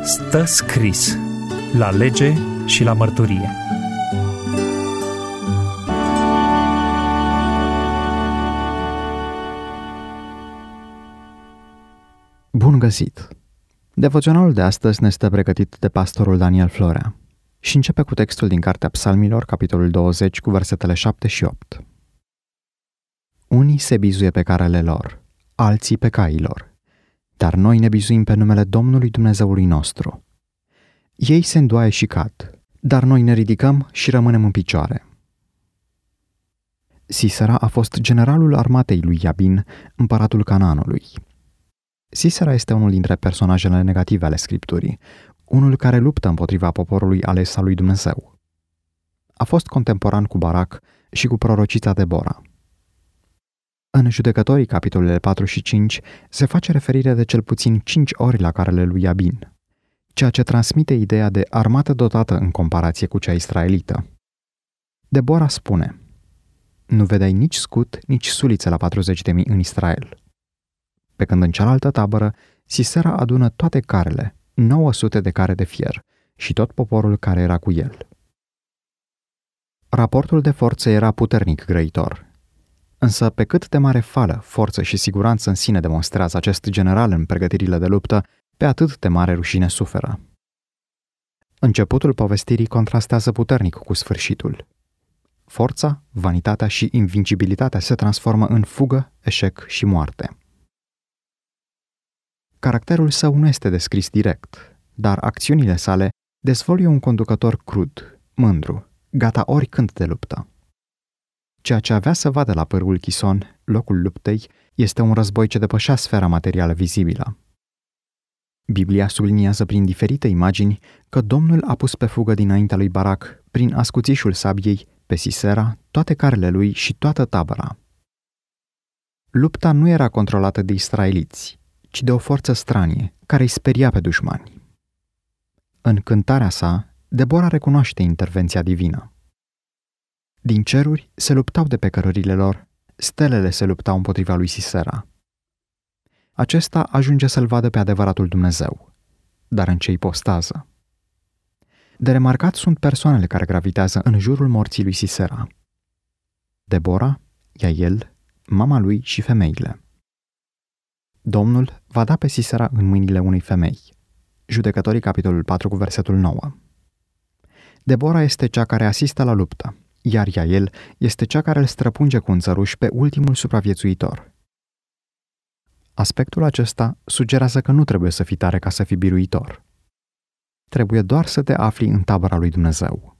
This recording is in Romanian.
Stă scris la lege și la mărturie. Bun găsit! Devoționalul de astăzi ne este pregătit de pastorul Daniel Florea și începe cu textul din Cartea Psalmilor, capitolul 20, cu versetele 7 și 8. Unii se bizuie pe carele lor, alții pe cailor, dar noi ne bizuim pe numele Domnului Dumnezeului nostru. Ei se îndoaie și cad, dar noi ne ridicăm și rămânem în picioare. Sisera a fost generalul armatei lui Iabin, împăratul Canaanului. Sisera este unul dintre personajele negative ale Scripturii, unul care luptă împotriva poporului ales al lui Dumnezeu. A fost contemporan cu Barac și cu prorocița Debora. În Judecătorii, capitolele 4 și 5, se face referire de cel puțin 5 ori la carele lui Iabin, ceea ce transmite ideea de armată dotată în comparație cu cea israelită. Debora spune: nu vedeai nici scut, nici sulițe la 40.000 în Israel. Pe când în cealaltă tabără, Sisera adună toate carele, 900 de care de fier, și tot poporul care era cu el. Raportul de forțe era puternic grăitor. Însă pe cât de mare fală, forță și siguranță în sine demonstrează acest general în pregătirile de luptă, pe atât de mare rușine suferă. Începutul povestirii contrastează puternic cu sfârșitul. Forța, vanitatea și invincibilitatea se transformă în fugă, eșec și moarte. Caracterul său nu este descris direct, dar acțiunile sale dezvăluie un conducător crud, mândru, gata oricând de luptă. Ceea ce avea să vadă la pârâul Chison, locul luptei, este un război ce depășea sfera materială vizibilă. Biblia subliniază prin diferite imagini că Domnul a pus pe fugă dinaintea lui Barac, prin ascuțișul sabiei, pe Sisera, toate carele lui și toată tabăra. Lupta nu era controlată de israeliți, ci de o forță stranie, care îi speria pe dușmani. În cântarea sa, Debora recunoaște intervenția divină. Din ceruri se luptau de pe cărările lor, stelele se luptau împotriva lui Sisera. Acesta ajunge să-l vadă pe adevăratul Dumnezeu, dar în ce ipostază? De remarcat sunt persoanele care gravitează în jurul morții lui Sisera: Debora, Iael, mama lui și femeile. Domnul va da pe Sisera în mâinile unei femei. Judecătorii, capitolul 4, cu versetul 9. Debora este cea care asistă la luptă, iar Iael este cea care îl străpunge cu un țăruș pe ultimul supraviețuitor. Aspectul acesta sugerează că nu trebuie să fii tare ca să fii biruitor. Trebuie doar să te afli în tabăra lui Dumnezeu.